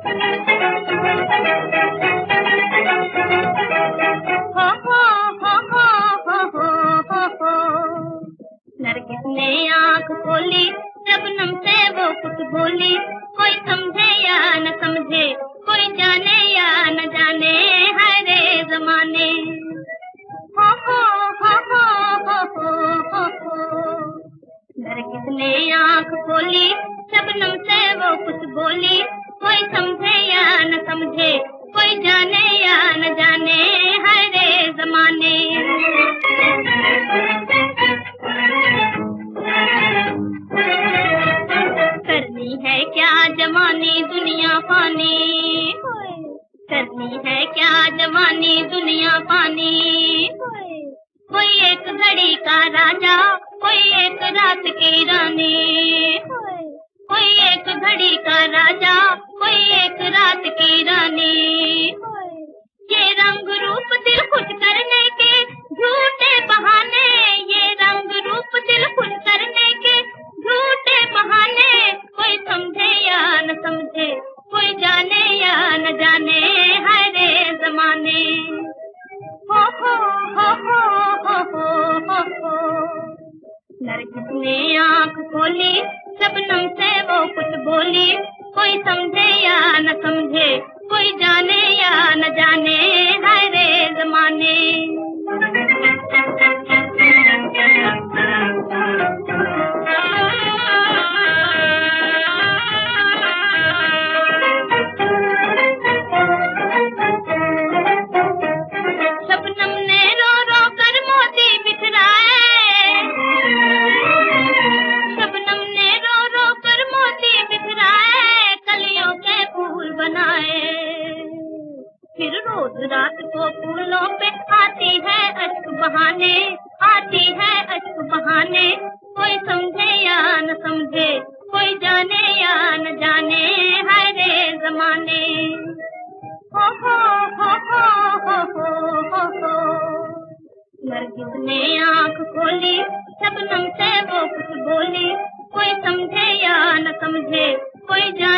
नरगिस ने आँख खोली, शबनम से वो कुछ बोली, कोई समझे या न समझे, कोई जाने या न जाने, हाय रे ज़माने। हो हो हो हो हो हो। नरगिस ने आँख खोली, शबनम से वो कुछ बोली, कोई समझे या न समझे, कोई जाने या न जाने, हाय रे ज़माने। करनी है क्या जवानी दुनिया पानी, करनी है क्या जवानी दुनिया पानी। कोई एक घड़ी का राजा, कोई एक रात की रानी, कोई एक घड़ी का राजा, कोई एक रात की रानी। ये रंग रूप दिल खुश करने के झूठे बहाने, ये रंग रूप दिल खुश करने के झूठे बहाने, कोई समझे या न समझे, कोई जाने या न जाने, हाय रे ज़माने। हो हो हो हो हो हो। नरगिस ने आँख खोली, शबनम से वो कुछ बोली, कोई समझे या न समझे, कोई जाने या न जाने, हाय रे ज़माने। शबनम ने रो रो कर मोती बिखराए, शबनम ने रो रो कर मोती बिखराए, कलियों के फूल बनाए। फिर रोज रात को फूलों पे आती है अश्क बहाने, आती है अश्क बहाने, कोई समझे या न समझे, कोई जाने या न जाने, हाय रे ज़माने। हो हो हो हो हो हो। नरगिस ने आँख खोली, शबनम से वो कुछ बोली, कोई समझे या न समझे, कोई